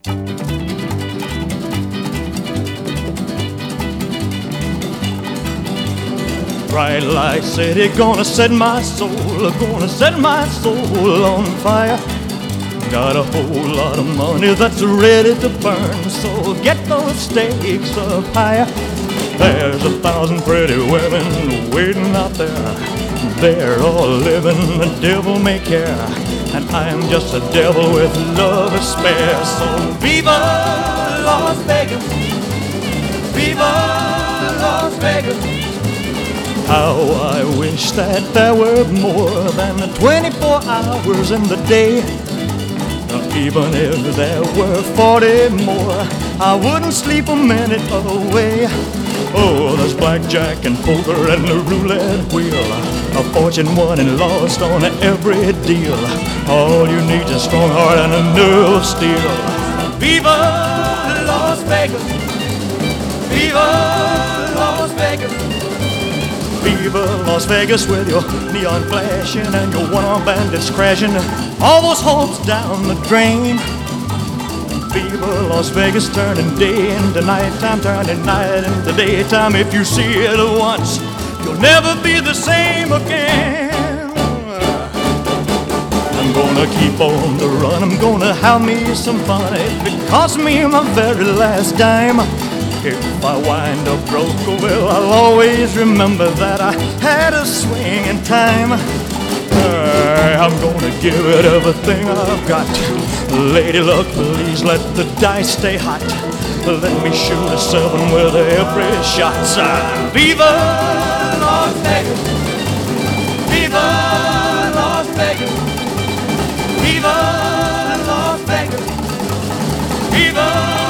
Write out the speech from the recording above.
Bright light city, gonna set my soul, gonna set my soul on fire. Got a whole lot of money that's ready to burn, so get those stakes up higher. There's 1,000 pretty women waiting out there. They're all living the devil may care, and I'm just a devil with love to spare. So viva Las Vegas, viva Las Vegas. How I wish that there were more than 24 hours in the day. Even if there were 40 more, I wouldn't sleep a minute away. Oh, there's blackjack and poker and the roulette wheel, a fortune won and lost on every deal. All you need is a strong heart and a nerve of steel. Viva Las Vegas, viva Las Vegas. Viva Las Vegas with your neon flashing and your one-armed bandits crashing all those hopes down the drain. Viva Las Vegas, turning day into nighttime, turning night into daytime. If you see it once, you'll never be the same again. I'm gonna keep on the run, I'm gonna have me some fun. If it costs me my very last dime, if I wind up broke, well, I'll always remember that I had a swing in time. I'm gonna give it everything I've got. Lady luck, please let the dice stay hot. Let me shoot a 7 with every shot. Viva Las Vegas, viva Las Vegas, viva Las Vegas, viva